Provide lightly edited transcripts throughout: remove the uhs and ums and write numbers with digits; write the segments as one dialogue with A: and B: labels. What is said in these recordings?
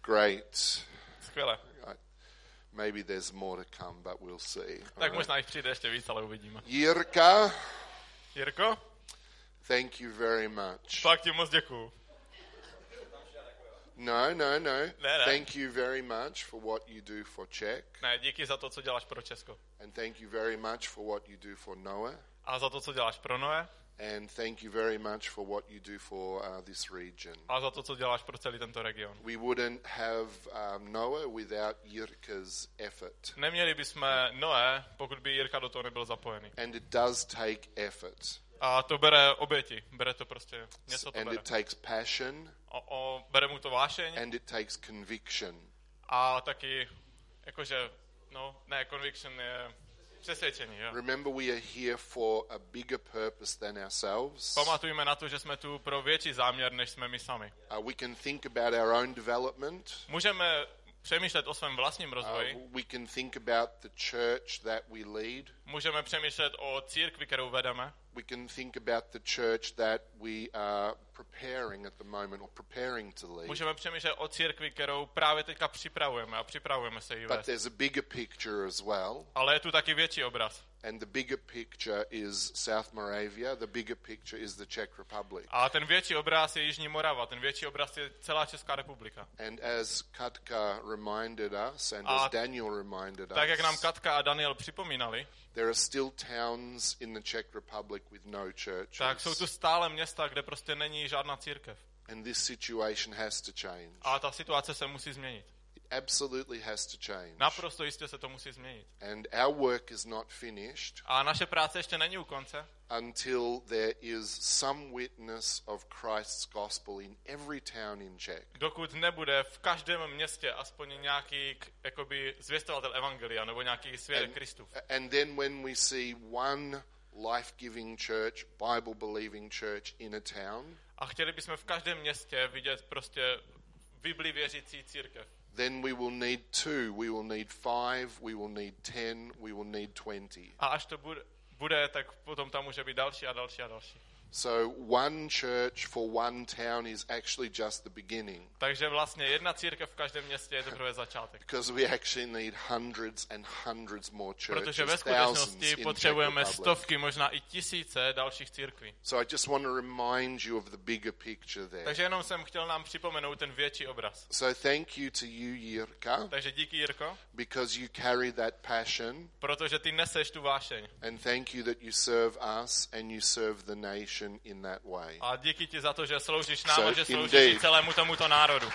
A: Great.
B: Skvěle.
A: Maybe there's more to come, but we'll see.
B: Tak možná jich přijde ještě víc, ale uvidíme.
A: Jirka,
B: Jirko,
A: thank you very much.
B: fakt ti moc děkuju.
A: No.
B: Ne.
A: Thank you very much for what you do for Czech.
B: Ne, díky za to, co děláš pro Česko.
A: And thank you very much for what you do for Noah.
B: A za to, co děláš pro Noé.
A: And thank you very much for what you do for this region.
B: A za to, co děláš pro celý tento region.
A: We wouldn't have Noah without Jirka's effort.
B: Neměli bychom Noé, pokud by Jirka do toho nebyl zapojený.
A: And it does take effort.
B: A to bere oběti, bere to prostě, něco to
A: And
B: bere.
A: it takes passion.
B: Bere mu to vášeň
A: And it takes conviction.
B: a taky, jakože, conviction je přesvědčení, jo.
A: Remember, we are here for a bigger purpose than ourselves.
B: Pamatujme na to, že jsme tu pro větší záměr, než jsme my sami.
A: We can think about our own development.
B: Můžeme přemýšlet o svém vlastním rozvoji.
A: We can think about the church that we lead.
B: Můžeme přemýšlet o církvi, kterou vedeme.
A: We can think about the church that we are preparing at the moment or preparing to lead.
B: Můžeme přemýšlet o církvi, kterou právě teďka připravujeme a připravujeme se jí
A: But
B: vést.
A: there's a bigger picture as well.
B: Ale je tu taky větší obraz.
A: And the bigger picture is South Moravia. The bigger picture is the Czech Republic.
B: A ten větší obraz je Jižní Morava, ten větší obraz je celá Česká republika.
A: And as Katka reminded us, and as Daniel reminded
B: Tak jak nám
A: us,
B: Katka a Daniel připomínali,
A: there are still towns in the Czech Republic with no churches.
B: tak jsou tu stále města, kde prostě není žádná církev.
A: And this situation has to change.
B: A ta situace se musí změnit.
A: It absolutely has to change.
B: Naprosto jistě se to musí změnit.
A: And our work is not finished
B: A naše práce ještě není u konce,
A: until there is some witness of Christ's gospel in every town in Czech.
B: dokud nebude v každém městě aspoň nějaký jakoby zvěstovatel evangelia nebo nějaký svědek Kristův.
A: And then when we see one life-giving church, Bible-believing church in a town,
B: A chtěli bychom v každém městě vidět prostě Bibli věřící církev.
A: then we will need 2, we will need 5, we will need 10, we will need 20.
B: A až to bude, tak potom tam může být další a další a další.
A: So one church for one town is actually just the beginning.
B: Takže vlastně jedna církev v každém městě je teprve začátek.
A: Because we actually need hundreds and hundreds more churches,
B: Protože ve
A: thousands
B: skutečnosti
A: in
B: potřebujeme
A: Czech Republic.
B: stovky, možná i tisíce dalších církví.
A: So I just want to remind you of the bigger picture there.
B: Takže jenom jsem chtěl nám připomenout ten větší obraz.
A: So thank you to you, Jirka,
B: Takže díky, Jirko,
A: because you carry that passion,
B: protože ty neseš tu vášeň.
A: and thank you that you serve us and you serve the nation in that way.
B: A díky ti za to, že sloužíš nám
A: So
B: a že sloužíš
A: indeed.
B: i celému tomuto národu.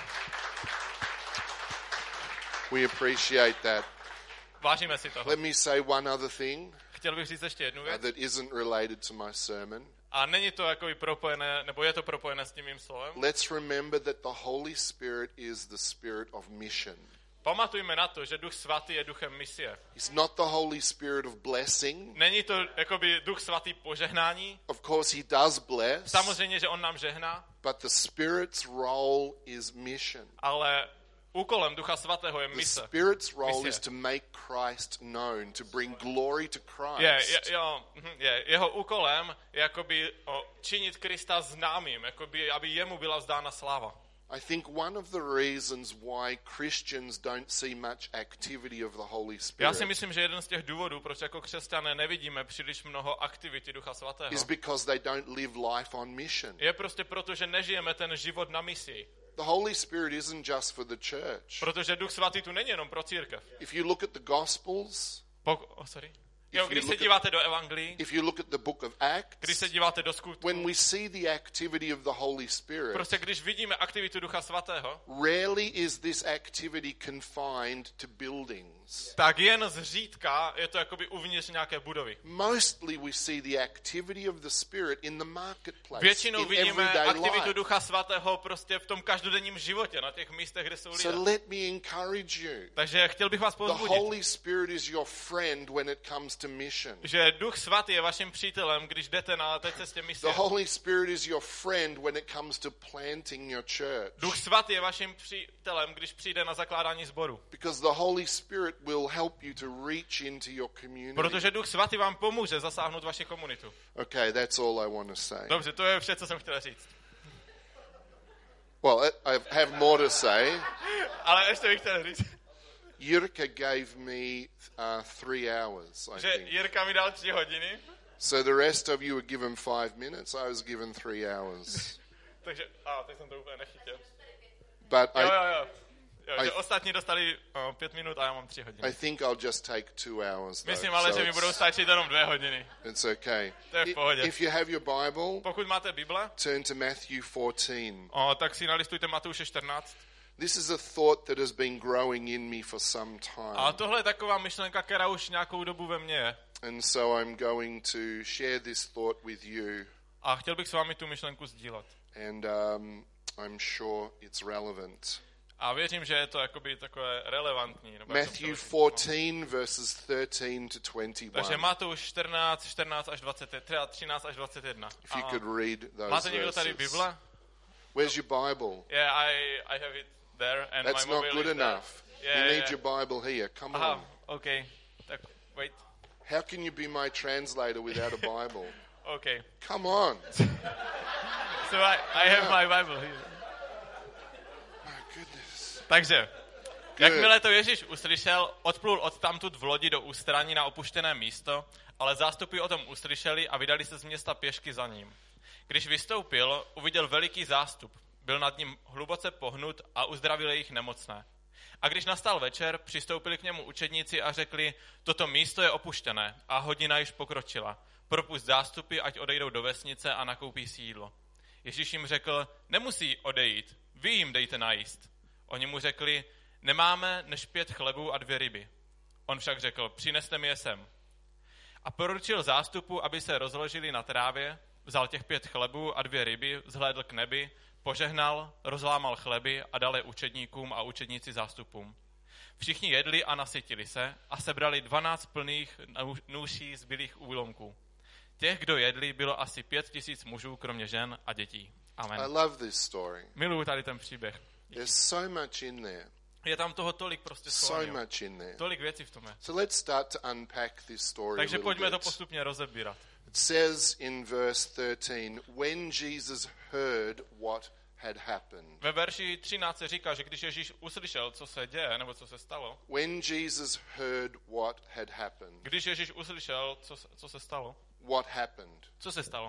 A: We appreciate that.
B: Vážíme si toho.
A: Let me say one other thing
B: Chtěl bych říct ještě jednu věc.
A: that isn't related to my sermon.
B: A není to jakoby propojené, nebo je to propojené s tím mým slovem.
A: Let's remember that the Holy Spirit is the spirit of mission.
B: Pamatujme na to, že Duch Svatý je duchem misie.
A: It's not the Holy Spirit of blessing.
B: Není to jakoby Duch Svatý požehnání.
A: Of course, he does bless,
B: Samozřejmě, že on nám žehná,
A: but the Spirit's role is mission.
B: ale úkolem Ducha Svatého je
A: The
B: mise.
A: Spirit's role
B: Mise.
A: is to make Christ known, to bring glory to Christ.
B: Jeho úkolem je jakoby činit Krista známým, jakoby, aby jemu byla vzdána sláva.
A: I think one of the reasons why Christians don't see much activity of the Holy
B: Já si
A: Spirit
B: myslím, že jeden z těch důvodů, proč jako křesťané nevidíme příliš mnoho aktivity Ducha Svatého,
A: is because they don't live life on mission.
B: je prostě proto, že nežijeme ten život na misi.
A: The Holy Spirit isn't just for the church.
B: Protože Duch Svatý tu není jenom pro církev.
A: If you look at the Gospels,
B: Když se díváte do evangelií,
A: if you look at the book of
B: když se
A: Acts,
B: díváte do skutků,
A: when we see the activity of the Holy Spirit,
B: prostě když vidíme aktivitu Ducha Svatého,
A: rarely is this activity confined to buildings.
B: tak jen zřídka je to jakoby uvnitř nějaké budovy.
A: Mostly we see the activity of the Spirit in the marketplace,
B: Většinou
A: in
B: vidíme
A: everyday
B: aktivitu
A: life.
B: Ducha Svatého prostě v tom každodenním životě, na těch místech, kde jsou lidé.
A: So let me encourage you.
B: Takže chtěl bych vás
A: The
B: povzbudit,
A: Holy Spirit is your friend when it comes to mission.
B: že Duch Svatý je vaším přítelem, když jdete na té cestě
A: The
B: misie.
A: Holy Spirit is your friend when it comes to planting your church.
B: Duch Svatý je vaším přítelem, když přijde na zakládání sboru.
A: Because the Holy Spirit will help you to reach into your community.
B: Protože Duch Svatý vám pomůže zasáhnout vaši komunitu.
A: Okay, that's all I want to say.
B: Dobře, to je vše, co jsem chtěl říct.
A: Well, I have more to say.
B: Ale ještě bych chtěl říct,
A: Jirka gave me 3 hours, I
B: že
A: think.
B: Jirka mi dal 3 hodiny,
A: So the rest of you were given 5 minutes. I was given 3 hours.
B: takže, teď jsem to úplně nechytil.
A: But
B: Jo, že ostatní dostali 5 minut a já mám 3 hodiny.
A: I think I'll just take 2 hours. Though,
B: Myslím ale,
A: so
B: že mi budou stačit jenom 2 hodiny.
A: it's okay.
B: To je v pohodě.
A: If you have your Bible,
B: Pokud máte Bible,
A: turn to Matthew 14.
B: tak si nalistujte Matouše 14.
A: This is a thought that has been growing in me for some time.
B: A tohle je taková myšlenka, která už nějakou dobu ve mně je.
A: And so I'm going to share this thought with you,
B: A chtěl bych s vámi tu myšlenku sdílet.
A: and I'm sure it's relevant.
B: A věřím, že je to jakoby takové relevantní. Nebo jak jsem
A: Matthew
B: to
A: 14, verses 13 to 21.
B: Takže Matouš 14 až 21, 13 až 21.
A: If you could read those
B: Máte někdo tady
A: verses.
B: Bible?
A: Where's your Bible?
B: Yeah, I have it there and
A: That's
B: my
A: not
B: mobile
A: good
B: is there.
A: enough.
B: Yeah,
A: You need
B: yeah.
A: your Bible here. Come on.
B: Aha, okay. Tak, wait.
A: How can you be my translator without a Bible?
B: Okay.
A: Come on.
B: So I have my Bible here.
A: My goodness.
B: Takže, jakmile to Ježíš uslyšel, odplul odtamtud v lodi do ústraní na opuštěné místo, ale zástupy o tom uslyšeli a vydali se z města pěšky za ním. Když vystoupil, uviděl veliký zástup, byl nad ním hluboce pohnut a uzdravil jejich nemocné. A když nastal večer, přistoupili k němu učedníci a řekli, toto místo je opuštěné a hodina již pokročila. Propusť zástupy, ať odejdou do vesnice a nakoupí si jídlo. Ježíš jim řekl, nemusí odejít, vy jim dejte najíst. Oni mu řekli, nemáme než 5 chlebů a 2 ryby. On však řekl, přineste mi je sem. A poručil zástupu, aby se rozložili na trávě, vzal těch 5 chlebů a 2 ryby, vzhlédl k nebi, požehnal, rozlámal chleby a dal je učedníkům a učedníci zástupům. Všichni jedli a nasytili se a sebrali 12 plných nůší zbylých úlomků. Těch, kdo jedli, bylo asi 5 000 mužů, kromě žen a dětí. Amen.
A: I love this story.
B: Miluju tady ten příběh.
A: There's so much in there.
B: Je tam toho tolik prostě
A: So
B: skloňů.
A: much in there.
B: Tolik věcí v tom je.
A: So let's start to unpack this story a
B: Takže
A: little
B: pojďme to
A: bit.
B: postupně rozebírat.
A: It says in verse 13, when Jesus heard what had happened.
B: Ve verši 13 se říká, že když Ježíš uslyšel, co se děje, nebo co se stalo,
A: When Jesus heard what had happened.
B: když Ježíš uslyšel, co se stalo,
A: What happened?
B: co se stalo?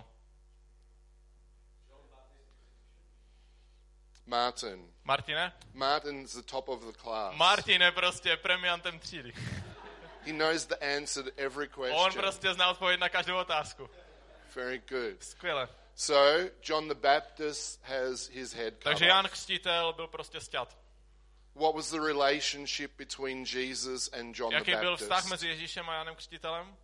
A: Martin.
B: Martine?
A: Martin's the top of the class.
B: Martin je prostě premiantem třídy.
A: He knows the answer to every
B: On
A: question.
B: prostě zná odpověď na každou otázku.
A: Very good.
B: Skvěle.
A: So, John the Baptist has his head cut
B: Takže
A: off.
B: Jan Křtitel byl prostě sťat.
A: What was the relationship between Jesus and John
B: Jaký
A: the
B: byl
A: Baptist?
B: vztah mezi Ježíšem a Janem Křtitelem?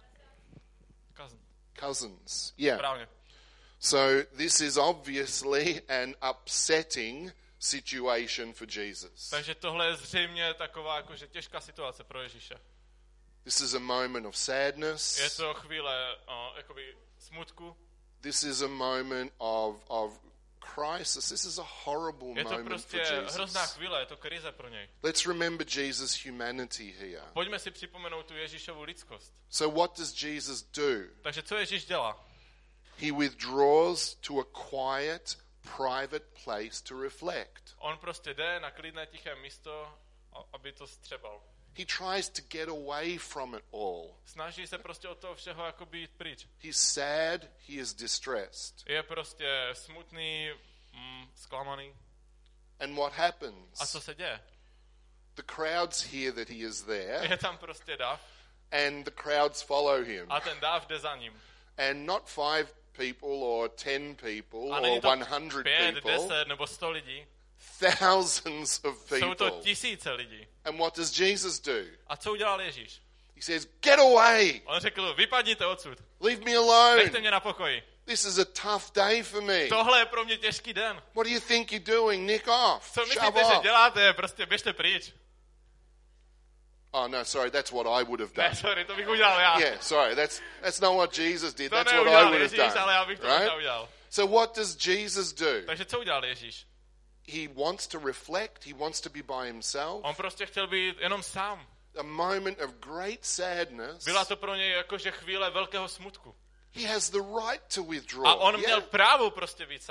A: Cousins. Yeah.
B: Správně.
A: So this is obviously an upsetting situation for Jesus.
B: Takže tohle je zřejmě taková jakože těžká situace pro Ježíše.
A: This is a moment of sadness.
B: Je to chvíle jakoby smutku.
A: This is a moment of crisis. This is a horrible
B: Je to
A: moment
B: prostě
A: for Jesus.
B: hrozná chvíle, je to krize pro něj.
A: Let's remember Jesus' humanity here.
B: Pojďme si připomenout tu Ježíšovu lidskost.
A: So what does Jesus do?
B: Takže co Ježíš dělá?
A: He withdraws to a quiet, private place to reflect.
B: On prostě jde na klidné tiché místo, aby to střebal.
A: He tries to get away from it all.
B: Snaží se prostě od toho všeho jako být pryč.
A: He's sad, he is distressed.
B: Je prostě smutný, zklamaný.
A: And what happens?
B: A co se děje?
A: The crowds hear that he is there,
B: Je tam prostě dav
A: and the crowds follow him.
B: a ten dav jde za ním.
A: And not 5 people or 10 people
B: A
A: or
B: není to
A: 100
B: 5,
A: people,
B: 10 nebo 100 lidí.
A: thousands of
B: Jsou to
A: people.
B: tisíce lidí.
A: And what does Jesus do?
B: A co udělal Ježíš?
A: He says, get away!
B: On řekl, vypadněte odsud.
A: Leave me alone!
B: Nechte mě na pokoji.
A: This is a tough day for me.
B: Tohle je pro mě těžký den.
A: What do you think you're doing? Nick off.
B: Co
A: Shove
B: myslíte, že
A: off.
B: děláte? Prostě běžte pryč.
A: Oh, no, sorry, that's what I would have done.
B: Ne, sorry, to bych udělal já.
A: Yeah, sorry, that's not what Jesus did.
B: To
A: That's what I
B: neudělal
A: would have
B: Ježíš,
A: done.
B: ale já bych to
A: Right?
B: neudělal.
A: So what does Jesus do?
B: Takže co udělal Ježíš?
A: He wants to reflect. He wants to be by himself.
B: On prostě chtěl být jenom sám.
A: A moment of great sadness.
B: Byla to pro něj jakože chvíle velkého smutku.
A: He has the right to withdraw.
B: A on
A: Yeah.
B: měl právo prostě být sám.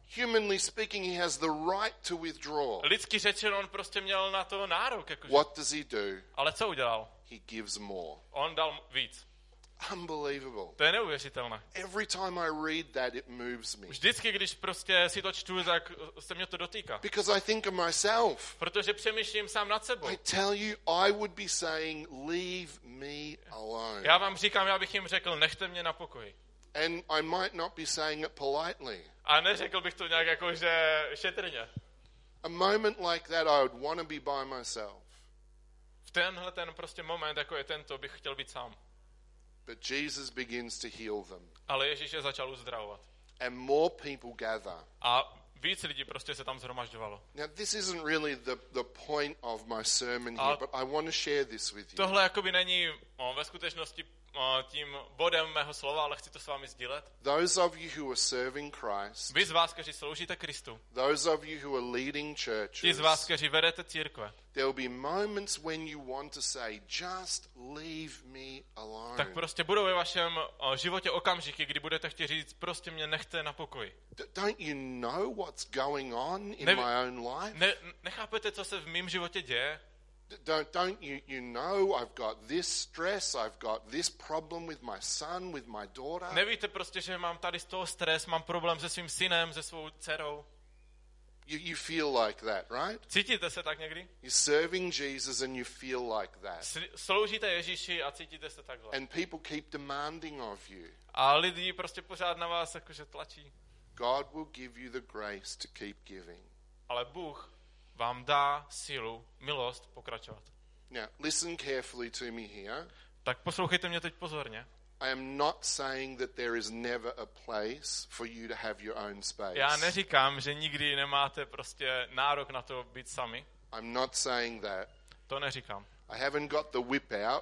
A: Humanly speaking, he has the right to withdraw.
B: Lidsky řečeno, on prostě měl na to nárok. Jakože.
A: What does he do?
B: Ale co udělal?
A: He gives more.
B: On dal víc.
A: Unbelievable.
B: To je neuvěřitelné.
A: Every time I read that, it moves me.
B: Vždycky, když prostě si to čtu, tak se mě to dotýká.
A: Because I think of myself.
B: Protože přemýšlím sám nad sebou.
A: I tell you, I would be saying, leave me alone.
B: Já vám říkám, já bych jim řekl, nechte mě na pokoji.
A: And I might not be saying it politely.
B: A neřekl bych to nějak jako, že šetrně.
A: A moment like that, I would want to be by myself.
B: V tenhle ten prostě moment, jako je tento, bych chtěl být sám.
A: But Jesus begins to heal them.
B: Ale Ježíš je začal uzdravovat.
A: And more people gather.
B: A víc lidí prostě se tam shromažďovalo.
A: Now, this isn't really the point of my sermon here, but I want to share this with you.
B: Tohle jakoby není ve skutečnosti tím bodem mého slova, ale chci to s vámi sdílet.
A: Those of you who are serving Christ,
B: Vy z vás, kteří sloužíte Kristu,
A: those of you who are leading churches,
B: ti z vás, kteří vedete církve,
A: there will be moments when you want to say, just leave me alone.
B: tak prostě budou ve vašem životě okamžiky, kdy budete chtít říct, prostě mě nechte na pokoji.
A: Don't you know what's going on in my own life?
B: Nechápete, co se v mém životě děje?
A: Don't you know I've got this stress, I've got this problem with my son, with my daughter?
B: Nevíte prostě, že mám tady z toho stres, mám problém se svým synem, se svou dcerou?
A: You feel like that, right?
B: Cítíte se tak někdy?
A: You're serving Jesus and you feel like that.
B: Sloužíte Ježíši a cítíte se takhle.
A: And people keep demanding of you.
B: A lidi prostě pořád na vás jakože tlačí.
A: God will give you the grace to keep giving.
B: Ale Bůh vám dá sílu, milost pokračovat.
A: Now, listen carefully to me here.
B: Tak poslouchejte mě teď pozorně.
A: I am not saying that there is never a place for you to have your own space.
B: Já neříkám, že nikdy nemáte prostě nárok na to být sami.
A: I'm not saying that.
B: To neříkám.
A: I haven't got the whip out.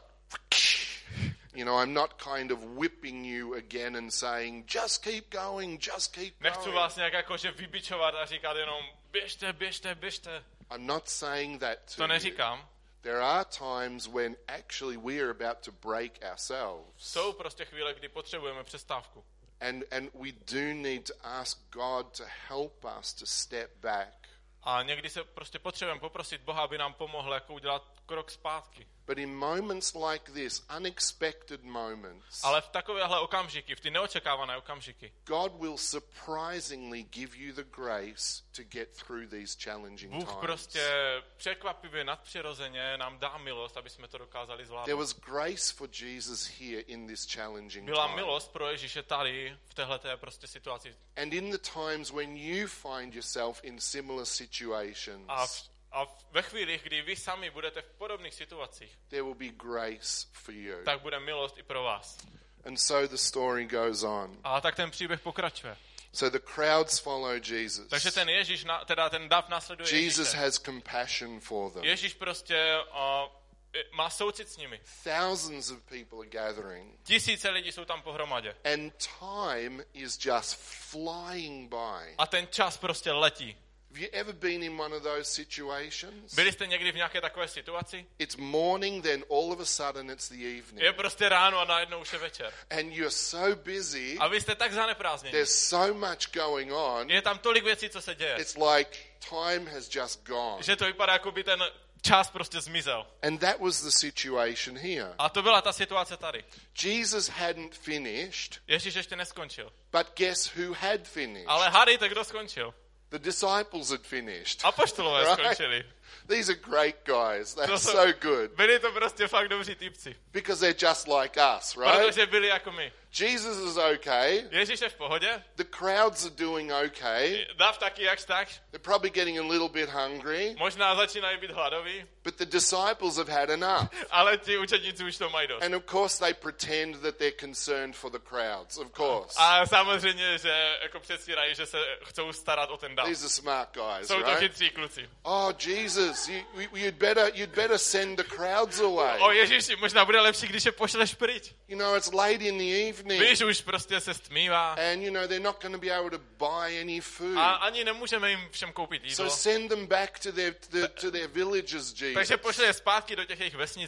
A: You know, I'm not kind of whipping you again and saying, just keep going, just keep
B: Nechci
A: going.
B: vás nějak jakože vybičovat a říkat jenom běžte, běžte, běžte.
A: I'm not saying that to
B: To neříkám.
A: There are times when actually we are about to break ourselves.
B: Jsou prostě chvíle, kdy potřebujeme přestávku.
A: And we do need to ask God to help us to step back.
B: A někdy se prostě potřebujeme poprosit Boha, aby nám pomohl jako udělat krok zpátky.
A: But in moments like this, unexpected moments,
B: Ale v takovéhle okamžiky, v ty neočekávané okamžiky,
A: God will surprisingly give you the grace to get through these challenging
B: Bůh
A: times.
B: prostě překvapivě nadpřirozeně nám dá milost, aby jsme to dokázali
A: There
B: zvládnout.
A: was grace for Jesus here in this challenging
B: Byla
A: time.
B: milost pro Ježíše tady, v téhleté prostě situaci.
A: And in the times when you find yourself in similar situations,
B: A ve chvílích, kdy vy sami budete v podobných situacích,
A: there will be grace for you.
B: tak bude milost i pro vás.
A: And so the story goes on.
B: A tak ten příběh pokračuje.
A: So the crowds follow Jesus.
B: Takže ten Ježíš, teda ten dav následuje
A: Jesus
B: Ježíše.
A: has compassion for them.
B: Ježíš prostě má soucit s nimi.
A: Thousands of people are gathering.
B: Tisíce lidí jsou tam pohromadě.
A: And time is just flying by.
B: A ten čas prostě letí.
A: Have you ever been in one of those situations?
B: Byli jste někdy v nějaké takové situaci?
A: It's morning, then all of a sudden it's the evening.
B: Je prostě ráno a najednou už je večer.
A: And you're so busy.
B: A vy jste tak zaneprázdněni.
A: There's so much going on.
B: Je tam tolik věcí, co se děje.
A: It's like time has just gone.
B: Že to vypadá, jako by ten čas prostě zmizel.
A: And that was the situation here.
B: A to byla ta situace tady.
A: Jesus hadn't finished,
B: Ježíš ještě neskončil.
A: but guess who had finished?
B: Ale hádejte, kdo skončil?
A: The disciples had finished.
B: Apoštolové
A: Right?
B: skončili.
A: These are great guys. They're
B: To
A: so good.
B: Byli to prostě fakt dobří typci.
A: Because they're just like us, right?
B: Protože byli jako my.
A: Jesus is okay.
B: Ježíš je v pohodě.
A: The crowds are doing okay.
B: Dav taky jakž tak.
A: They're probably getting a little bit hungry.
B: Možná začínají být hladoví.
A: But the disciples have had enough.
B: Ale ti učedníci už to mají dost.
A: And of course they pretend that they're concerned for the crowds, of course.
B: A samozřejmě, že jako předstírají, že se chcou starat o ten dav.
A: These are smart guys,
B: Jsou to
A: right?
B: chytří kluci.
A: Oh, Jesus, you'd better send the crowds away.
B: O Ježíši, možná bude lepší, když je pošleš pryč.
A: You know, it's late in the evening.
B: Víš, už prostě se stmívá.
A: And, you know, they're not going to be able to buy any food.
B: A ani nemůžeme jim všem koupit jídlo.
A: So send them back to their villages, Jesus.
B: Takže pošle je zpátky do těch jejich vesnicí.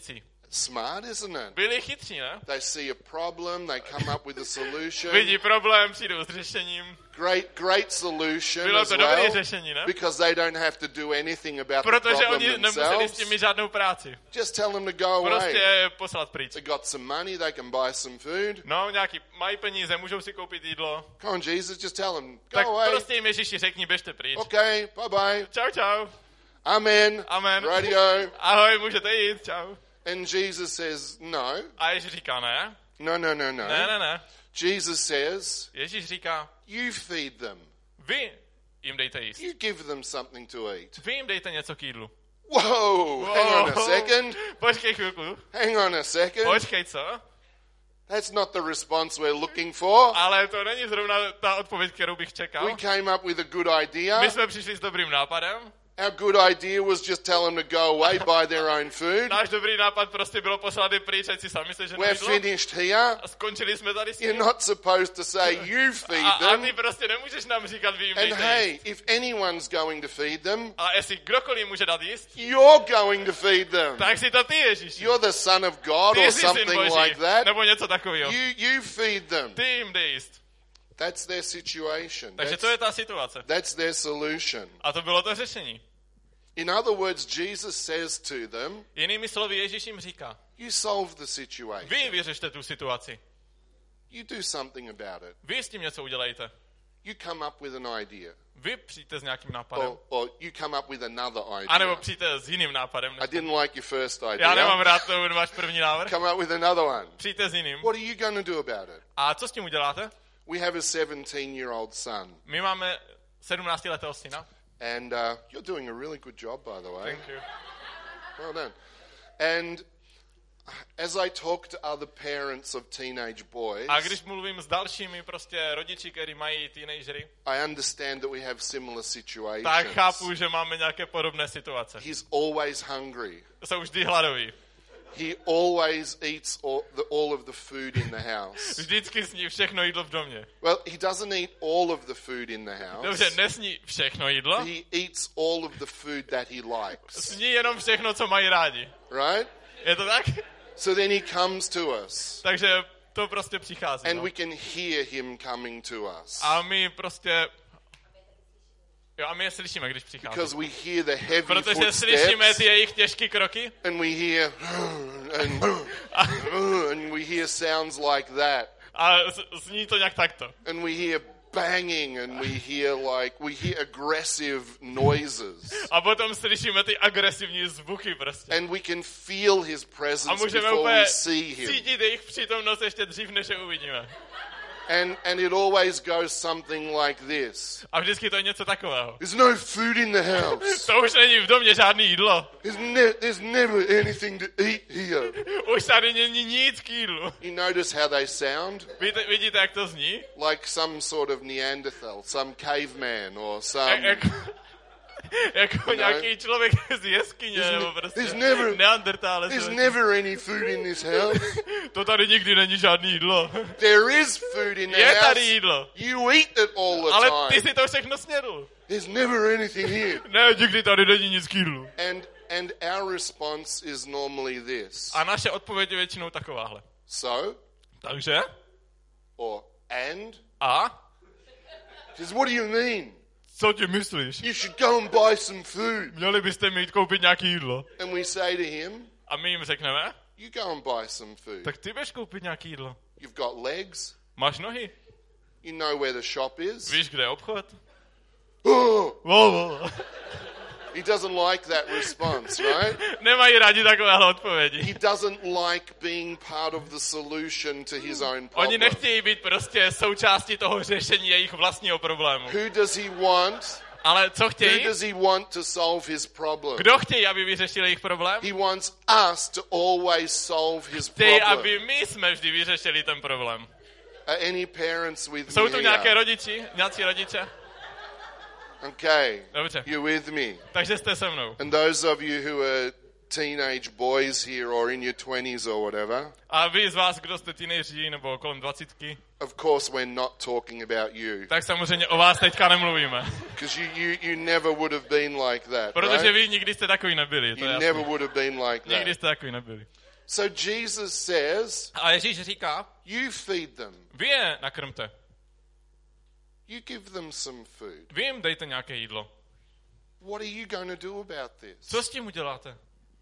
A: Smart, isn't it?
B: Byli chytří, ne?
A: They see a problem, they come up with a solution.
B: Vidí problém, přijdou s řešením.
A: Great solution
B: Bylo
A: as
B: to dobré
A: well,
B: řešení, ne?
A: because they don't have to do anything about the
B: Protože
A: problem
B: oni nemuseli s
A: themselves.
B: tím mít žádnou práci.
A: Just tell them to go away.
B: Prostě poslat pryč.
A: They got some money, they can buy some food.
B: No, mají peníze, můžou si koupit jídlo.
A: Come on, Jesus, just tell them, go
B: Tak
A: away.
B: prostě jim Ježíši řekni, běžte pryč.
A: Okay, bye-bye.
B: Čau, čau.
A: Amen.
B: Amen.
A: Radio.
B: Ahoj, můžete jít, čau.
A: And Jesus says, no.
B: A Ježíš říká, ne.
A: No.
B: Ne.
A: Jesus says,
B: Ježíš říká,
A: you feed them.
B: vy jim dejte jíst.
A: You give them something to eat.
B: Vy jim dejte něco k jídlu.
A: Whoa, hang on a second.
B: Počkej chvilku.
A: Hang on a second.
B: Počkej, co?
A: That's not the response we're looking for.
B: Ale to není zrovna ta odpověď, kterou bych
A: We
B: čekal.
A: came up with a good idea.
B: My jsme přišli s dobrým nápadem.
A: Our good idea was just tell them to go away, buy their own food.
B: Náš dobrý nápad prostě bylo poslat je pryč, ať si sami seženou
A: We're
B: jídlo.
A: finished here.
B: A skončili jsme tady s
A: You're
B: tím.
A: not supposed to say you feed
B: A
A: them.
B: ty prostě nemůžeš nám říkat, vy jim
A: And
B: dejte
A: hey,
B: jíst.
A: if anyone's going to feed them,
B: A jestli kdokoliv může dát jíst,
A: you're going to feed them.
B: tak si to ty, Ježíši.
A: You're the son of God
B: Ty
A: or
B: jsi syn
A: something
B: Boží,
A: like that.
B: nebo něco takového.
A: You feed them.
B: Ty jim dej jíst.
A: That's their situation.
B: Takže to je ta situace.
A: That's their solution.
B: A to bylo to řešení.
A: In other words, Jesus says to them,
B: Jinými slovy Ježíš jim říká,
A: you solve the situation.
B: vy vyřešte tu situaci.
A: You do something about it.
B: Vy s tím něco udělejte.
A: You come up with an idea.
B: Vy přijďte s nějakým nápadem.
A: Or you come up with another
B: A nebo
A: idea.
B: přijďte s jiným nápadem.
A: I didn't like your first
B: Já
A: idea.
B: nemám rád ten váš první návrh.
A: Come up with another one.
B: Přijďte s jiným.
A: What are you going to do about it?
B: A co s tím uděláte?
A: We have a 17-year-old son.
B: My máme 17letého syna.
A: And you're doing a really good job, by the way.
B: Thank you.
A: Well done. And as I talk to other parents of teenage boys,
B: A když mluvím s dalšími prostě rodiči, kteří mají teenagery,
A: I understand that we have similar
B: tak
A: situations.
B: chápu, že máme nějaké podobné situace.
A: He's always hungry.
B: Jsou vždy hladoví.
A: He always eats all of the food in the house.
B: Vždycky sní všechno jídlo v domě.
A: Well, he doesn't eat all of the food in the house.
B: Dobře, nesní všechno jídlo,
A: He eats all of the food that he likes.
B: sní jenom všechno, co mají rádi.
A: Right?
B: Je to tak?
A: So then he comes to us.
B: Takže to prostě přichází.
A: And
B: No.
A: we can hear him coming to us.
B: A my prostě... Jo, a my je slyšíme, když přichází.
A: Because we hear the heavy
B: Protože slyšíme
A: footsteps
B: ty jejich těžké kroky
A: and we hear and we hear sounds like that.
B: a zní to nějak takto.
A: And we hear banging and we hear aggressive noises.
B: A potom slyšíme ty agresivní zvuky prostě.
A: And we can feel his
B: A
A: presence
B: můžeme
A: before
B: úplně
A: we see him.
B: cítit jejich přítomnost ještě dřív, než je uvidíme.
A: And it always goes something like this.
B: A vždycky to je něco takového.
A: There's no food in the house.
B: To už není v domě žádný jídlo.
A: There's never anything to eat here.
B: Už tady není nic k jídlu.
A: You notice how they sound?
B: Vidíte, jak to zní?
A: Like some sort of Neanderthal, some caveman or some...
B: Jako nějaký člověk z jeskyně, nebo prostě neandertálec.
A: There's never any food in this house.
B: To tady nikdy není žádný jídlo.
A: There is food in the
B: Je tady
A: house.
B: jídlo.
A: You eat it all the
B: Ale
A: time.
B: ty si to všechno snědl.
A: There's never anything here.
B: Ne, nikdy tady není nic k jídlu.
A: And our response is normally this.
B: A naše odpověď je většinou takováhle.
A: So?
B: Takže?
A: Or and?
B: A?
A: Says, what do you mean?
B: Co ti myslíš?
A: You should go and buy some food.
B: Měli byste mít koupit nějaký jídlo.
A: And we say to him,
B: A my jim řekneme,
A: you go and buy some food.
B: tak ty běž koupit nějaký jídlo.
A: You've got legs.
B: Máš nohy?
A: You know where the shop is.
B: Víš, kde je obchod?
A: Oh, he doesn't like that response, right?
B: Nemají rádi takovéhle odpovědi.
A: He doesn't like being part of the solution to his own
B: Oni
A: problem.
B: nechtějí být prostě součástí toho řešení jejich vlastního problému.
A: Who does he want?
B: Ale co
A: Who
B: chtějí?
A: does he want to solve his problem?
B: Kdo chtějí, aby vyřešili jejich problém?
A: He wants us to always solve his
B: Chtějí,
A: problem.
B: aby my jsme vždy vyřešili ten problém.
A: Are any parents with
B: Jsou
A: me
B: tu nějaké
A: here?
B: nějací rodiče?
A: Okay.
B: Dobře.
A: You're with me.
B: Takže jste se mnou.
A: And those of you who are teenage boys here or in your 20s or whatever,
B: A vy z vás, kdo jste teenageři nebo kolem 20,
A: of course we're not talking about you.
B: tak samozřejmě o vás teďka nemluvíme.
A: Because you never would have been like that,
B: Protože
A: right?
B: vy nikdy jste takový nebyli. To
A: You
B: je
A: never
B: jasný.
A: would have been like
B: Nikdy
A: that.
B: jste takový nebyli.
A: So Jesus says,
B: A Ježíš říká,
A: you feed them.
B: vy je nakrmte.
A: You give them some food.
B: Vy jim dejte nějaké jídlo.
A: What are you going to do about this?
B: Co s tím uděláte?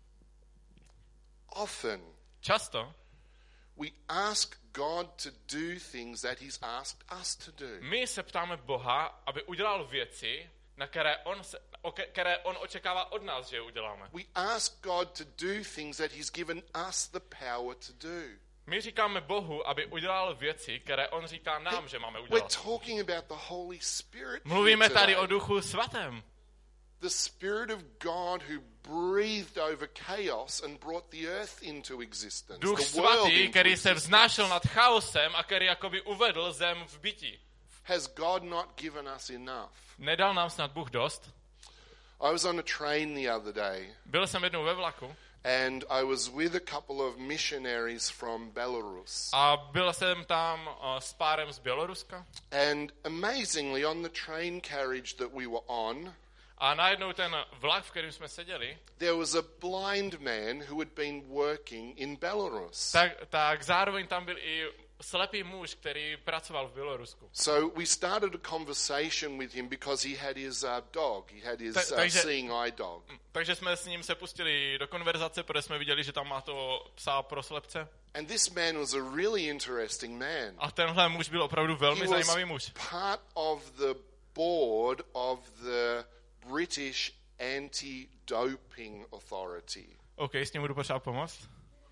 A: Often
B: Často
A: we ask God to do things that he's asked us to do.
B: my se ptáme Boha, aby udělal věci, na které on očekává od nás, že je uděláme.
A: We ask God to do things that he's given us the power to do.
B: My říkáme Bohu, aby udělal věci, které on říká nám, že máme
A: We're
B: udělat.
A: talking about the Holy Spirit.
B: Mluvíme
A: here
B: tady
A: today.
B: o Duchu Svatém.
A: The Spirit of God who breathed over chaos and brought the earth into existence.
B: Duch
A: the world
B: Svatý,
A: into
B: který se
A: existence.
B: vznášel nad chaosem a který jakoby uvedl zem v bytí.
A: Has God not given us enough?
B: Nedal nám snad Bůh dost?
A: I was on a train the other day
B: Byl jsem jednou ve vlaku
A: and I was with a couple of missionaries from Belarus.
B: a byl jsem tam s párem z Běloruska.
A: And amazingly, on the train carriage that we were on,
B: A najednou ten vlak, v kterém jsme seděli,
A: there was a blind man who had been working in Belarus.
B: tak zároveň tam byl i slepý muž, který pracoval v Bělorusku.
A: So we started a conversation with him because he had his dog. He had his
B: Takže-
A: seeing eye dog.
B: Takže jsme s ním se pustili do konverzace, protože jsme viděli, že tam má to psa pro slepce.
A: And this man was a really interesting man.
B: A tenhle muž byl opravdu velmi
A: He
B: zajímavý muž.
A: part of the board of the British Anti-Doping Authority.
B: OK, s ním budu potřebovat pomoct.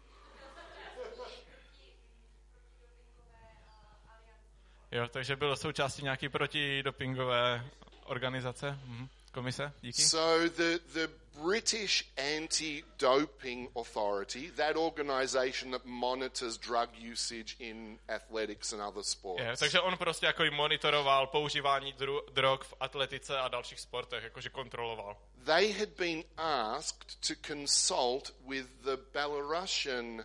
B: Jo, takže byl součástí nějaký protidopingové organizace, komise, díky.
A: So the British Anti-Doping Authority, that organization that monitors drug usage in athletics and other sports.
B: Je, takže on prostě jako monitoroval používání drog v atletice a dalších sportech, jakože kontroloval.
A: They had been asked to consult with the Belarusian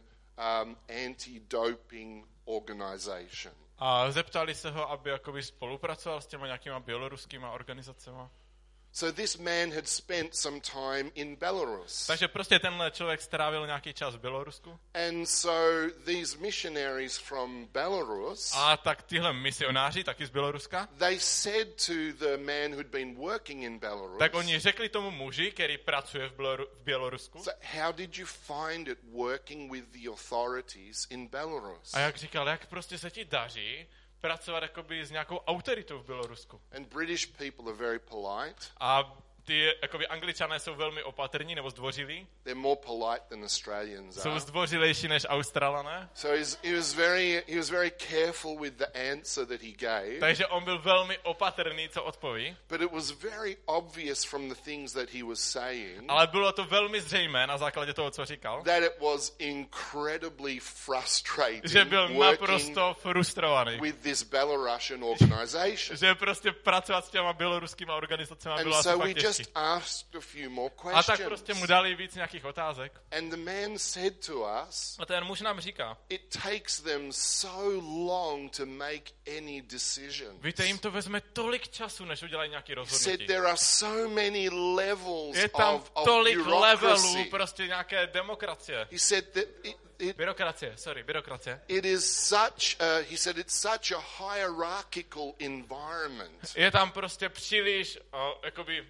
A: anti-doping organization.
B: A zeptali se ho, aby jakoby spolupracoval s těma nějakýma běloruskýma organizacema.
A: So this man had spent some time in Belarus.
B: Takže prostě tenhle člověk strávil nějaký čas v Bělorusku.
A: And so these missionaries from Belarus,
B: A tak tyhle misionáři, taky z Běloruska,
A: they said to the man who'd been working in Belarus,
B: tak oni řekli tomu muži, který pracuje v Bělorusku,
A: so how did you find it working with the authorities in Belarus?
B: a jak říkal, jak prostě se ti daří pracovat jakoby s nějakou autoritou v Bělorusku.
A: And British people are very polite.
B: A ty jakoby Angličané jsou velmi opatrní nebo zdvořilí.
A: They're more polite than Australians
B: Jsou
A: are.
B: zdvořilejší než Australané.
A: So he was very careful with the answer that he gave.
B: Takže on byl velmi opatrný, co odpoví.
A: But it was very obvious from the things that he was saying
B: Ale bylo to velmi zřejmé na základě toho, co říkal,
A: that it was incredibly frustrating
B: že byl
A: working
B: naprosto frustrovaný.
A: with this Belarusian organization.
B: Že prostě pracovat s těma běloruskýma organizacemi bylo
A: And
B: asi
A: so
B: fakt
A: we
B: těžký.
A: just asked a few more
B: A tak prostě mu
A: questions.
B: dali víc nějakých otázek.
A: And the man said to us,
B: A ten muž nám říká,
A: it takes them so long to make any decision.
B: víte, jim to vezme tolik času, než udělají nějaký
A: He said
B: rozhodnutí.
A: there are so many levels
B: Je tam
A: of
B: tolik levelů
A: bureaucracy.
B: prostě nějaké demokracie.
A: He said that
B: Byrokracie.
A: it is such he said it's such a hierarchical environment.
B: Je tam prostě příliš, jakoby,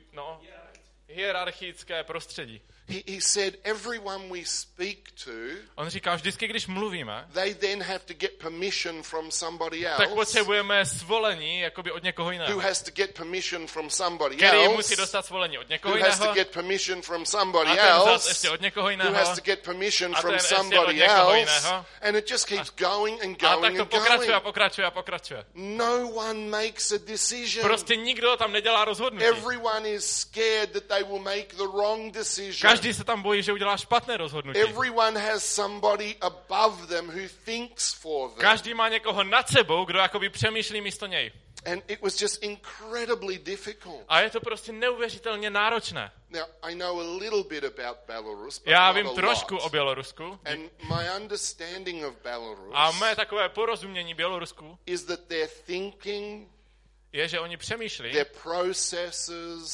B: hierarchické prostředí.
A: He said everyone we speak to,
B: On říká, vždycky, když mluvíme,
A: they then have to get permission from somebody
B: tak
A: else,
B: potřebujeme svolení jakoby od někoho
A: who
B: jiného.
A: has to get permission from somebody
B: Který musí
A: else,
B: dostat svolení od někoho
A: who has to
B: jiného.
A: get permission from somebody
B: A ten zas
A: else,
B: ještě od někoho
A: who
B: jiného.
A: has to get permission
B: A
A: from
B: ten ještě od
A: somebody
B: někoho
A: else,
B: jiného.
A: and it just keeps going and
B: A
A: going
B: tak to
A: and
B: pokračuje a
A: going.
B: pokračuje a pokračuje.
A: No one makes a decision.
B: Prostě nikdo tam nedělá rozhodnutí.
A: Everyone is scared that they will make the wrong decision.
B: Každý se tam bojí, že udělá špatné rozhodnutí.
A: Everyone has somebody above them who thinks for them.
B: Každý má někoho nad sebou, kdo jakoby přemýšlí místo něj.
A: And it was just incredibly difficult.
B: A je to prostě neuvěřitelně náročné.
A: Now, I know a little bit about Belarus, but
B: Já
A: not
B: vím
A: a
B: trošku
A: lot.
B: o Bělorusku.
A: And my understanding of Belarus
B: A mé takové porozumění Bělorusku
A: is that their thinking,
B: je, že oni přemýšlí,
A: their processes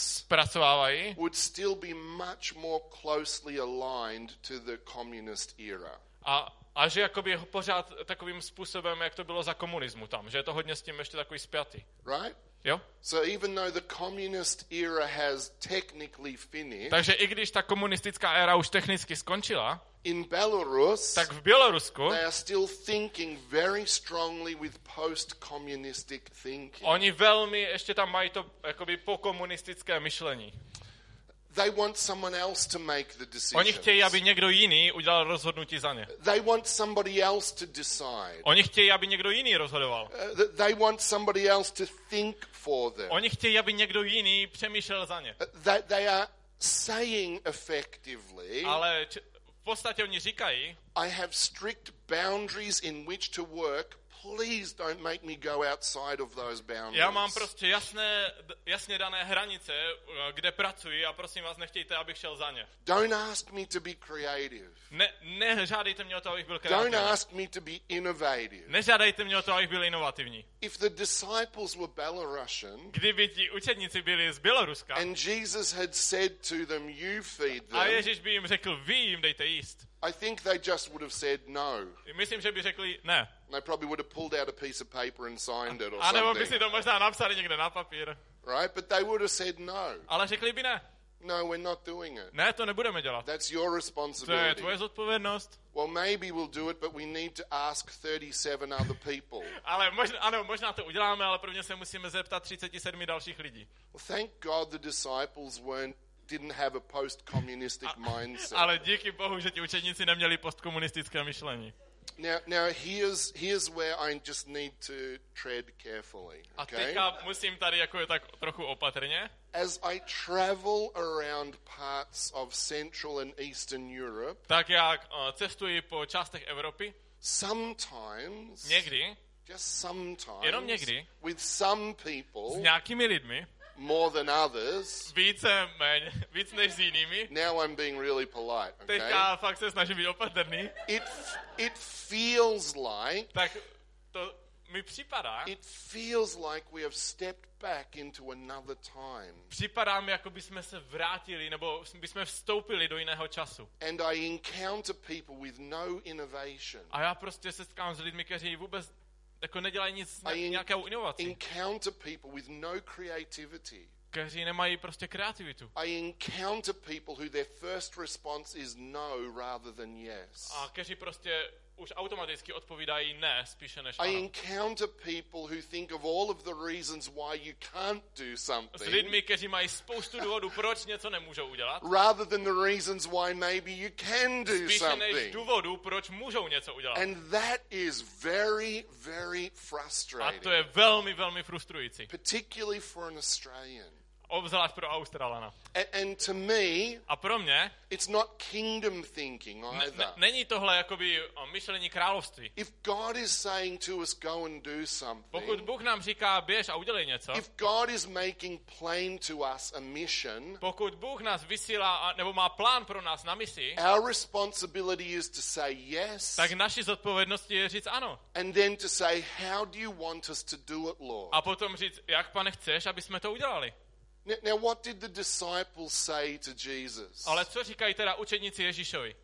B: zpracovávají
A: would still be much more closely aligned to the communist era.
B: A že jakoby pořád takovým způsobem, jak to bylo za komunismu tam, že je to hodně s tím ještě takový spjatý.
A: Right?
B: Jo?
A: So even though the communist era has technically finished,
B: Takže i když ta komunistická éra už technicky skončila,
A: in Belarus,
B: tak v Bělorusku
A: they are still thinking very strongly with post-communistic thinking.
B: oni velmi ještě tam mají to jakoby pokomunistické myšlení.
A: They want someone else to make the decisions.
B: Oni chtějí, aby někdo jiný udělal rozhodnutí za ně.
A: They want somebody else to decide.
B: Oni chtějí, aby někdo jiný rozhodoval.
A: They want somebody else to think for them.
B: Oni chtějí, aby někdo jiný přemýšlel za ně.
A: They are saying effectively,
B: Ale v podstatě oni říkají,
A: I have strict boundaries in which to work. Please don't make me go outside of those boundaries.
B: já mám prostě jasně dané hranice, kde pracuji a prosím vás, nechtějte, abych šel za ně.
A: Don't ask me to be creative.
B: Nežádejte mě o to, abych byl
A: Don't
B: kreativní.
A: ask me to be innovative.
B: Nežádejte mě o to, abych byl inovativní.
A: If the disciples were Belarusian
B: Kdyby ti učedníci byli z Běloruska
A: and Jesus had said to them, you feed
B: a
A: them,
B: Ježíš by jim řekl, vy jim dejte jíst.
A: I think they just would have said no.
B: Myslím, že by řekli ne.
A: They probably would have pulled out a piece of paper and signed it or
B: A nebo by
A: something.
B: si to možná napsali někde na papír.
A: Right? But they would have said no.
B: Ale řekli by ne.
A: No, we're not doing it.
B: Ne, to nebudeme dělat.
A: That's your
B: To je
A: responsibility.
B: tvoje zodpovědnost.
A: Well, maybe we'll do it, but we need to ask 37 other people.
B: Ale možná to uděláme, ale prvně se musíme zeptat 37 dalších lidí.
A: Well, thank God the disciples didn't have a post-communistic mindset.
B: Ale díky Bohu, že ti učedníci neměli postkomunistické myšlení.
A: Now here's where I just need to tread carefully.
B: A
A: Okay?
B: teďka musím tady jako tak trochu opatrně.
A: As I travel around parts of Central and Eastern Europe,
B: Tak jak cestuji po částech Evropy,
A: sometimes,
B: někdy,
A: just sometimes,
B: jenom někdy,
A: with some
B: s
A: people,
B: nějakými lidmi,
A: more than others,
B: víc než s jinými,
A: now I'm being really polite, okay?
B: teďka fakt se snažím být opatrný,
A: It feels like,
B: tak to mi připadá
A: we have stepped back into another time.
B: Připadá mi, jako bychom se vrátili, nebo bychom vstoupili do jiného času.
A: And I encounter people with no innovation.
B: A já prostě se setkám s lidmi, kteří vůbec jako nedělají nic, nějakou inovaci.
A: Encounter people with no creativity.
B: Kteří nemají prostě kreativitu.
A: I encounter people who their first response is no rather than yes.
B: A kteří prostě už automaticky odpovídají ne, spíše než
A: I
B: ano.
A: encounter people who think of all of the reasons why you can't do
B: S
A: something
B: lidmi, kteří mají spoustu důvodů, proč něco nemůžou udělat,
A: rather than the reasons why maybe you can do
B: spíše než
A: something.
B: důvodů, proč můžou něco udělat.
A: And that is very, very
B: A
A: frustrating,
B: to je velmi, velmi frustrující.
A: particularly for an Australian.
B: Obzvlášť pro Australana.
A: And to me,
B: A pro mě
A: it's not kingdom thinking either.
B: není tohle jakoby myšlení království.
A: If God is saying to us, go and do something,
B: Pokud Bůh nám říká, běž a udělej něco,
A: if God is making plain to us a mission,
B: pokud Bůh nás vysílá, nebo má plán pro nás na misi,
A: our responsibility is to say yes,
B: tak naší zodpovědností je říct ano.
A: and then to say, how do you want us to do it, Lord?
B: A potom říct, jak, Pane, chceš, aby jsme to udělali.
A: Now, what did the disciples say to Jesus?
B: Ale co říkají teda učedníci Ježíšovi?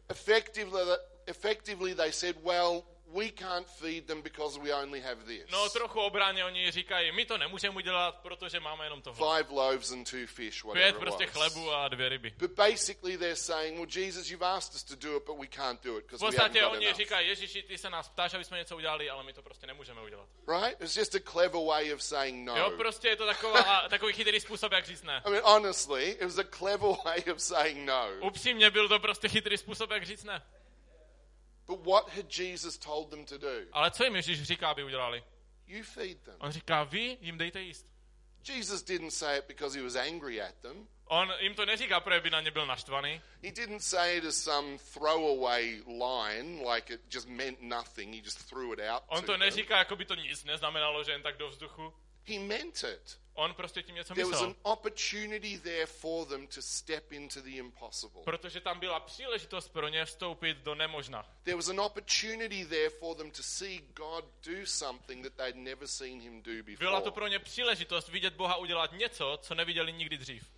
A: Effectively, they said, well, we can't feed them because we only have this.
B: No trochu obráně oni říkají, my to nemůžeme udělat, protože máme jenom tohle.
A: 5 loaves and 2 fish,
B: 5
A: whatever it
B: prostě
A: was.
B: chlebu a 2 ryby.
A: But basically they're saying, well, Jesus, you've asked us to do it, but we can't do it
B: V
A: because we haven't
B: podstatě
A: got
B: oni
A: enough.
B: říkají, Ježíši, ty se nás ptáš, aby jsme něco udělali, ale my to prostě nemůžeme udělat.
A: Right? It's just a clever way of saying no.
B: Jo, prostě je to takový chytrý způsob, jak říct ne.
A: I mean, honestly, it was a clever way of saying no.
B: Upřímně byl to prostě chytrý způsob, jak říct ne.
A: But what had Jesus told them to do?
B: Ale co jim Ježíš říká, aby udělali?
A: You feed them.
B: On říká, vy jim dejte jíst.
A: Jesus didn't say it because he was angry at them.
B: On jim to neříká, protože by na ně byl naštvaný.
A: He didn't say it as some throwaway line, like it just meant nothing. He just threw it out
B: On
A: to
B: to
A: them.
B: neříká, jako by to nic neznamenalo, že jen tak do vzduchu.
A: He meant it.
B: On prostě tím něco
A: There was
B: myslel.
A: an opportunity there for them to step into the impossible.
B: Protože tam byla příležitost pro ně vstoupit do nemožna.
A: There was an opportunity there for them to see God do something that they'd never seen him do before.
B: Byla to pro ně příležitost vidět Boha udělat něco, co neviděli nikdy dřív.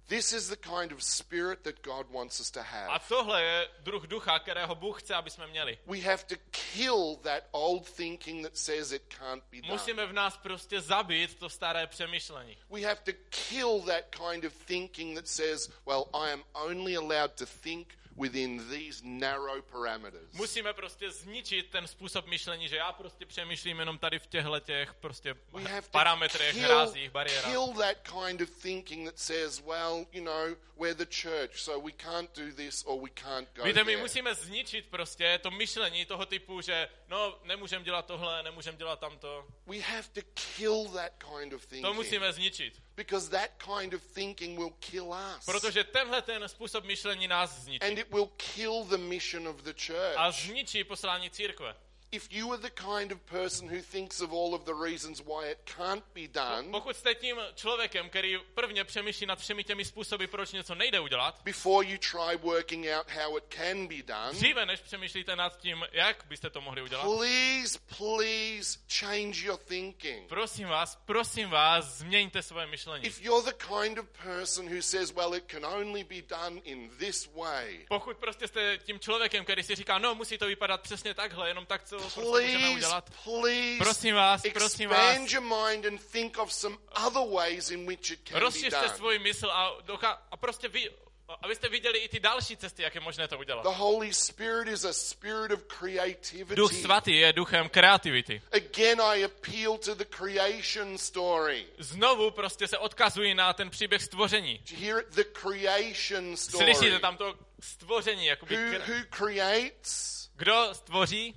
A: This is the kind of spirit that God wants us to have.
B: A tohle je druh ducha, kterého Bůh chce, aby jsme měli.
A: We have to kill that old thinking that says it can't be done.
B: Musíme v nás prostě zabít to staré přemýšlení.
A: We have to kill that kind of thinking that says, well, I am only allowed to think within these narrow parameters.
B: Musíme prostě zničit ten způsob myšlení, že já prostě přemýšlím jenom tady v těch prostě parametrech, hrázích, bariérách.
A: Kill that kind of thinking that says, well, you know, we're the church, so we can't do this or we can't go
B: Víte, my
A: there.
B: musíme zničit prostě to myšlení toho typu, že no, nemůžeme dělat tohle, nemůžeme dělat tamto.
A: We have to kill that kind of thinking.
B: To musíme zničit.
A: Because that kind of thinking will kill us.
B: Protože tenhle ten způsob myšlení nás zničí.
A: And it will kill the mission of the church.
B: A zničí poslání církve.
A: If you are the kind of person who thinks of all of the reasons why it can't be done,
B: Pokud jste tím člověkem, který prvně přemýšlí nad všemi těmi způsoby, proč něco nejde udělat,
A: before you try working out how it can be done,
B: dříve než přemýšlíte nad tím, jak byste to mohli udělat,
A: please change your thinking.
B: Prosím vás, změňte svoje myšlení.
A: If you're the kind of person who says, well, it can only be done in this way,
B: Pokud prostě jste tím člověkem, který si říká, no, musí to vypadat přesně takhle, jenom tak, co prostě můžeme udělat. Prosím vás,
A: expand your mind and think of some other ways in which it can be
B: rozšiřte
A: done.
B: svůj mysl a prostě abyste viděli i ty další cesty, jak je možné to udělat.
A: The Holy Spirit is a spirit of creativity.
B: Duch svatý je duchem kreativity.
A: Again, I appeal to the creation story.
B: Znovu prostě se odkazují na ten příběh stvoření.
A: Do you hear it? The creation story.
B: Slyšíte tam to stvoření, jakoby...
A: Who creates?
B: Kdo stvoří?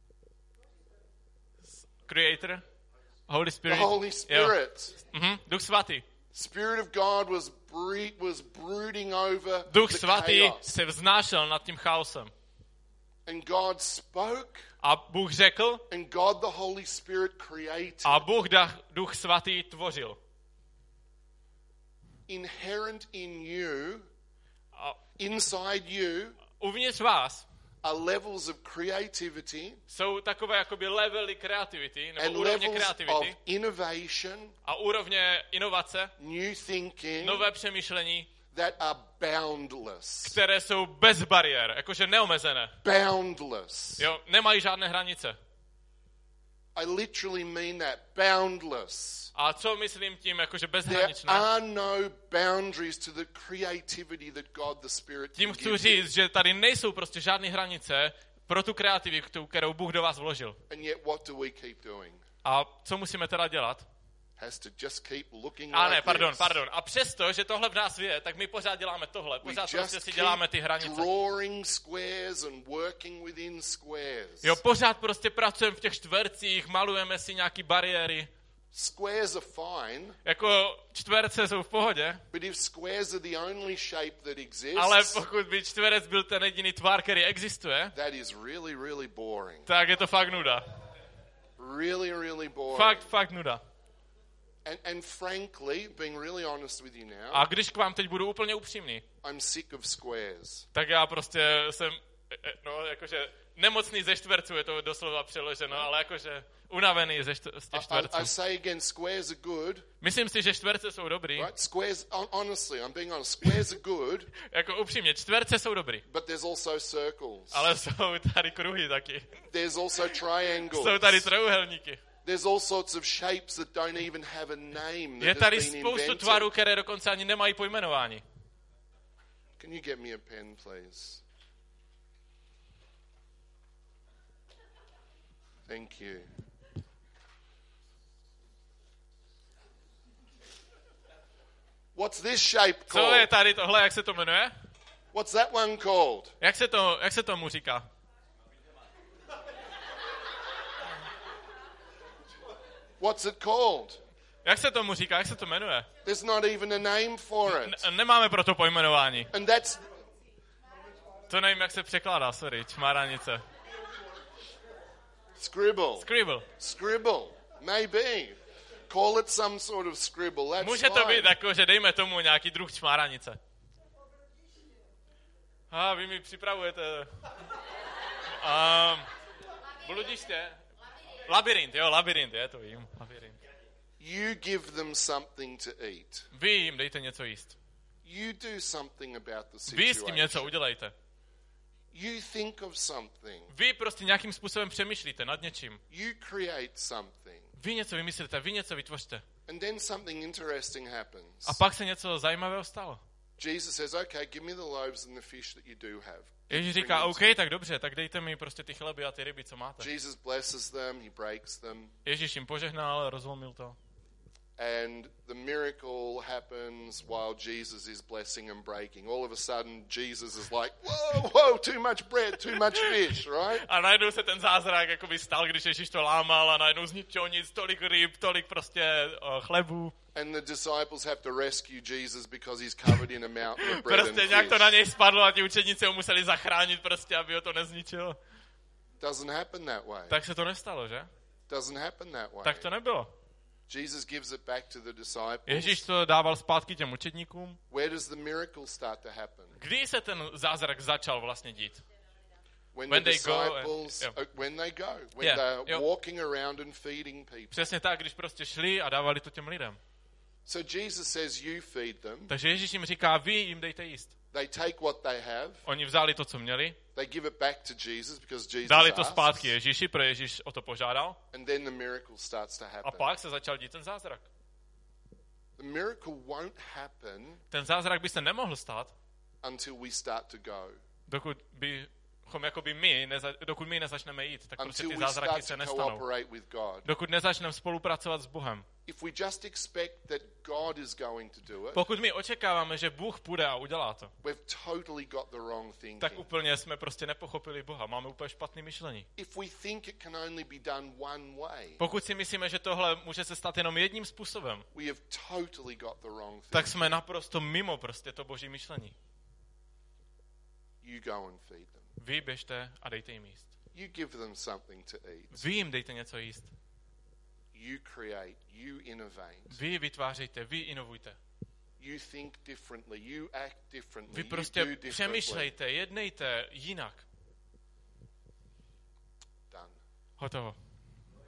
B: Creator? Holy Spirit?
A: The Holy Spirit.
B: Duch svatý.
A: Spirit of God was brooding over
B: Duch
A: the
B: svatý
A: chaos.
B: se vznášel nad tím chaosem.
A: And God spoke.
B: A Bůh řekl.
A: And God the Holy Spirit created.
B: A Duch svatý tvořil.
A: Inherent in you, inside you,
B: uvnitř vás
A: are levels of creativity
B: jsou takové jakoby levely kreativity, nebo
A: and
B: úrovně
A: levels of
B: kreativity
A: innovation,
B: a úrovně inovace,
A: new thinking,
B: nové přemýšlení,
A: that are boundless.
B: které jsou bez bariér, jakože neomezené.
A: Boundless.
B: Jo, nemají žádné hranice.
A: I literally mean that. Boundless.
B: A co myslím tím, jakože
A: There
B: bezhraničné?
A: are no boundaries to the creativity that God the Spirit
B: Tím
A: can
B: chci
A: give
B: říct,
A: you.
B: že tady nejsou prostě žádné hranice pro tu kreativitu, kterou Bůh do vás vložil.
A: And yet what do we keep doing?
B: A co musíme teda dělat?
A: Has to just keep looking
B: A
A: like
B: ne,
A: this.
B: pardon. A přesto, že tohle v nás je, tak my pořád děláme tohle.
A: We
B: Pořád
A: just
B: prostě si
A: keep
B: děláme ty hranice.
A: drawing squares and working within squares.
B: Jo, pořád prostě pracujeme v těch čtvercích, malujeme si nějaký bariéry.
A: Squares are fine,
B: Jako čtverce jsou v pohodě,
A: but if squares are the only shape that exists,
B: ale pokud by čtverec byl ten jediný tvar, který existuje,
A: that is really, really boring.
B: tak je to fakt nuda.
A: Really, really boring.
B: Fakt nuda.
A: And frankly, being really honest with you now,
B: A když k vám teď budu úplně upřímný,
A: I'm sick of squares.
B: tak já prostě jsem, no jakože nemocný ze čtverců, je to doslova přeloženo, ale jakože unavený z těch čtverců.
A: I say again, squares are good.
B: Myslím si, že čtverce jsou dobrý.
A: Right? Squares, honestly, I'm being honest, squares are good,
B: Jako upřímně, čtverce jsou dobrý.
A: but there's also circles.
B: Ale jsou tady kruhy taky.
A: There's also triangles.
B: Jsou tady trojúhelníky.
A: There's all sorts of shapes that don't even have a name that
B: Je tady
A: has been
B: spoustu
A: invented.
B: tvarů, které dokonce ani nemají pojmenování.
A: Can you get me a pen, please? Thank you. What's this shape
B: Co je
A: called?
B: tady tohle, jak se to jmenuje?
A: What's that one called?
B: Jak se tomu říká?
A: What's it called?
B: Jak se tomu říká, jak se to jmenuje?
A: There's not even a name for it.
B: Nemáme pro to pojmenování.
A: And that's
B: To nevím, jak se překládá, sorry, čmáranice.
A: scribble.
B: Scribble.
A: Scribble. Maybe. Call it some sort of scribble. That's
B: Může to být
A: fine.
B: jako, že dejme tomu nějaký druh čmáranice. Vy mi připravujete. Bludiště. Labyrint, je to vím. Labyrint.
A: You give them something to eat.
B: Vy jim dejte něco jíst.
A: You do something about the
B: Vy s tím něco
A: situation.
B: udělejte.
A: You think of something.
B: Vy prostě nějakým způsobem přemýšlíte nad něčím.
A: You create something.
B: Vy něco vymyslíte, vy něco vytvořte.
A: And then something interesting happens.
B: A pak se něco zajímavého stalo.
A: Jesus says, okay, give me the loaves and the fish that you do have.
B: Ježíš
A: Bring
B: říká,
A: them
B: OK,
A: to me.
B: tak dobře, tak dejte mi prostě ty chleby a ty ryby, co máte.
A: Jesus blesses them, he breaks them,
B: Ježíš jim požehnal, rozlomil to.
A: and the miracle happens while Jesus is blessing and breaking. All of a sudden, Jesus is like, whoa, too much bread, too much fish, right?
B: A najednou se ten zázrak jakoby stal, když Ježíš to lámal a najednou z ničeho nic, tolik ryb, tolik prostě chlebů.
A: And the disciples have to rescue Jesus because he's covered in a mountain of bread and
B: Prostě nějak to na
A: fish.
B: něj spadlo a ti učeníci ho museli zachránit prostě, aby ho to nezničilo.
A: Doesn't happen that way.
B: Tak se to nestalo, že?
A: Doesn't happen that way.
B: Tak to nebylo.
A: Jesus gives it back to the disciples.
B: Ježíš to dával zpátky těm učedníkům.
A: Where does the miracle start to happen?
B: Kdy se ten zázrak začal vlastně dít?
A: When
B: When
A: the
B: they go and-
A: disciples,
B: yeah.
A: when they go, when
B: Yeah,
A: they're
B: yeah.
A: walking around and feeding people.
B: Přesně tak, když prostě šli a dávali to těm lidem.
A: So Jesus says, you feed them.
B: Takže Ježíš jim říká, vy jim dejte jíst.
A: They take what they have.
B: Oni vzali to, co měli,
A: They give it back to Jesus because Jesus
B: dali to
A: asks.
B: zpátky Ježíši, protože Ježíš o to požádal.
A: And then the miracle starts to
B: A
A: happen.
B: pak se začal dít ten zázrak.
A: The miracle won't happen
B: Ten zázrak by se nemohl stát,
A: until we start to go.
B: dokud my nezačneme jít, tak prostě
A: Until
B: ty
A: we
B: zázraky
A: start
B: se
A: to
B: nestanou.
A: cooperate with God.
B: Dokud nezačneme spolupracovat s Bohem.
A: If we just expect that God is going to do it,
B: Pokud my očekáváme, že Bůh půjde a udělá to,
A: we've totally got the wrong thinking.
B: tak úplně jsme prostě nepochopili Boha. Máme úplně špatný myšlení.
A: If we think it can only be done one way,
B: Pokud si myslíme, že tohle může se stát jenom jedním způsobem,
A: we have totally got the wrong
B: tak
A: thing.
B: jsme naprosto mimo prostě to boží myšlení.
A: You go and feed them.
B: Vy běžte a dejte jim jíst.
A: You give them something to eat.
B: Vy jim dejte něco jíst.
A: You create. You innovate.
B: Vy vytvářejte, vy inovujte.
A: You think differently. You act differently.
B: Vy
A: You
B: prostě
A: do differently.
B: přemýšlejte, jednejte jinak.
A: Done.
B: Hotovo.